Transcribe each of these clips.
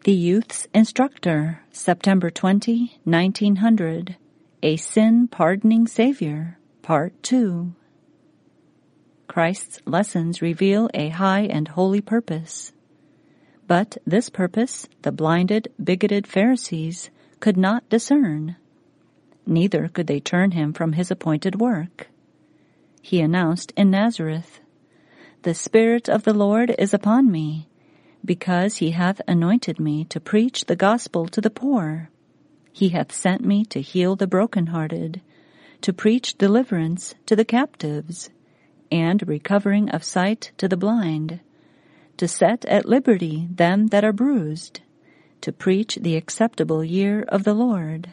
The Youth's Instructor, September 20, 1900. A Sin-Pardoning Savior, Part 2. Christ's lessons reveal a high and holy purpose. But this purpose the blinded, bigoted Pharisees could not discern. Neither could they turn him from his appointed work. He announced in Nazareth, "The Spirit of the Lord is upon me, because he hath anointed me to preach the gospel to the poor. He hath sent me to heal the brokenhearted, to preach deliverance to the captives, and recovering of sight to the blind, to set at liberty them that are bruised, to preach the acceptable year of the Lord."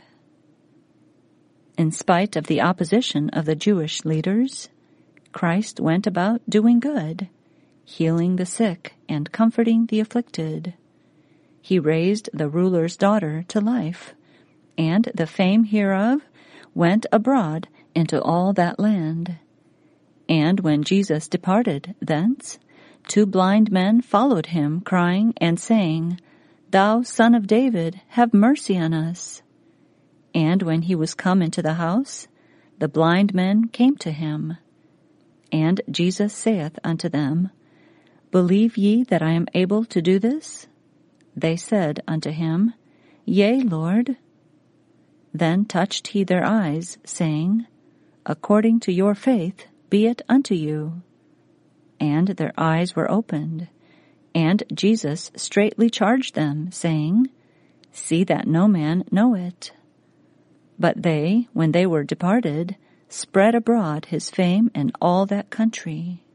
In spite of the opposition of the Jewish leaders, Christ went about doing good, healing the sick and comforting the afflicted. He raised the ruler's daughter to life, and the fame hereof went abroad into all that land. And when Jesus departed thence, 2 blind men followed him, crying and saying, "Thou Son of David, have mercy on us." And when he was come into the house, the blind men came to him. And Jesus saith unto them, "Believe ye that I am able to do this?" They said unto him, "Yea, Lord." Then touched he their eyes, saying, "According to your faith be it unto you." And their eyes were opened, and Jesus straitly charged them, saying, "See that no man know it." But they, when they were departed, spread abroad his fame in all that country.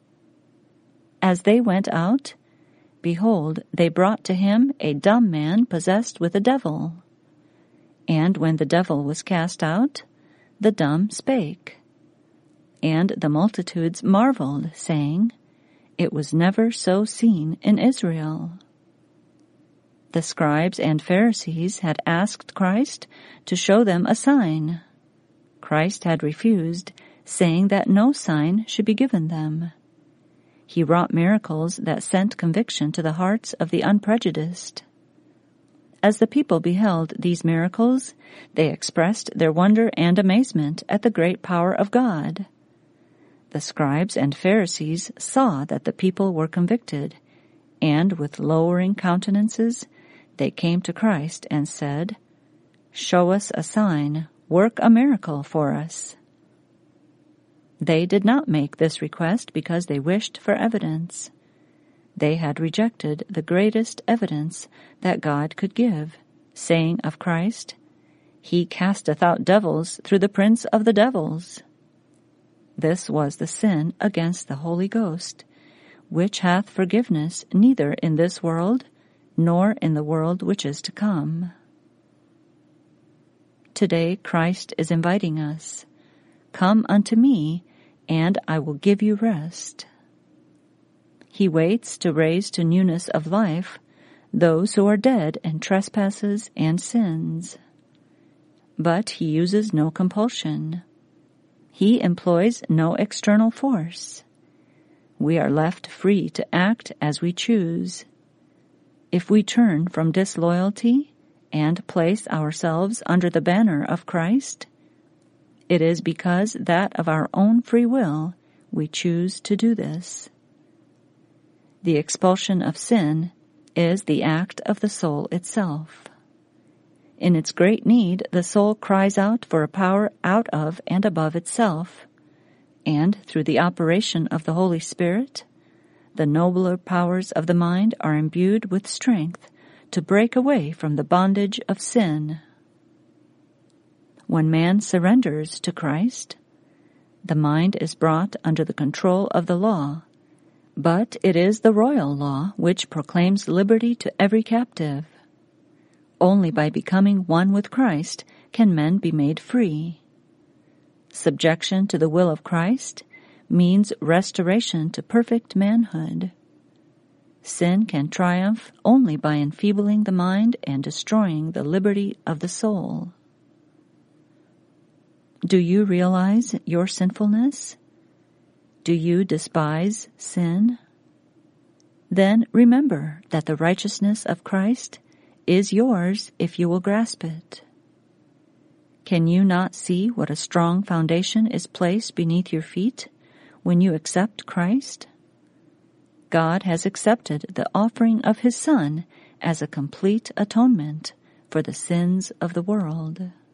As they went out, behold, they brought to him a dumb man possessed with a devil. And when the devil was cast out, the dumb spake. And the multitudes marveled, saying, "It was never so seen in Israel." The scribes and Pharisees had asked Christ to show them a sign. Christ had refused, saying that no sign should be given them. He wrought miracles that sent conviction to the hearts of the unprejudiced. As the people beheld these miracles, they expressed their wonder and amazement at the great power of God. The scribes and Pharisees saw that the people were convicted, and with lowering countenances they came to Christ and said, "Show us a sign, work a miracle for us." They did not make this request because they wished for evidence. They had rejected the greatest evidence that God could give, saying of Christ, "He casteth out devils through the prince of the devils." This was the sin against the Holy Ghost, which hath forgiveness neither in this world nor in the world which is to come. Today Christ is inviting us, "Come unto me, and I will give you rest." He waits to raise to newness of life those who are dead in trespasses and sins. But he uses no compulsion. He employs no external force. We are left free to act as we choose. If we turn from disloyalty and place ourselves under the banner of Christ, it is because that of our own free will we choose to do this. The expulsion of sin is the act of the soul itself. In its great need, the soul cries out for a power out of and above itself, and through the operation of the Holy Spirit, the nobler powers of the mind are imbued with strength to break away from the bondage of sin. When man surrenders to Christ, the mind is brought under the control of the law, but it is the royal law which proclaims liberty to every captive. Only by becoming one with Christ can men be made free. Subjection to the will of Christ means restoration to perfect manhood. Sin can triumph only by enfeebling the mind and destroying the liberty of the soul. Do you realize your sinfulness? Do you despise sin? Then remember that the righteousness of Christ is yours if you will grasp it. Can you not see what a strong foundation is placed beneath your feet when you accept Christ? God has accepted the offering of His Son as a complete atonement for the sins of the world.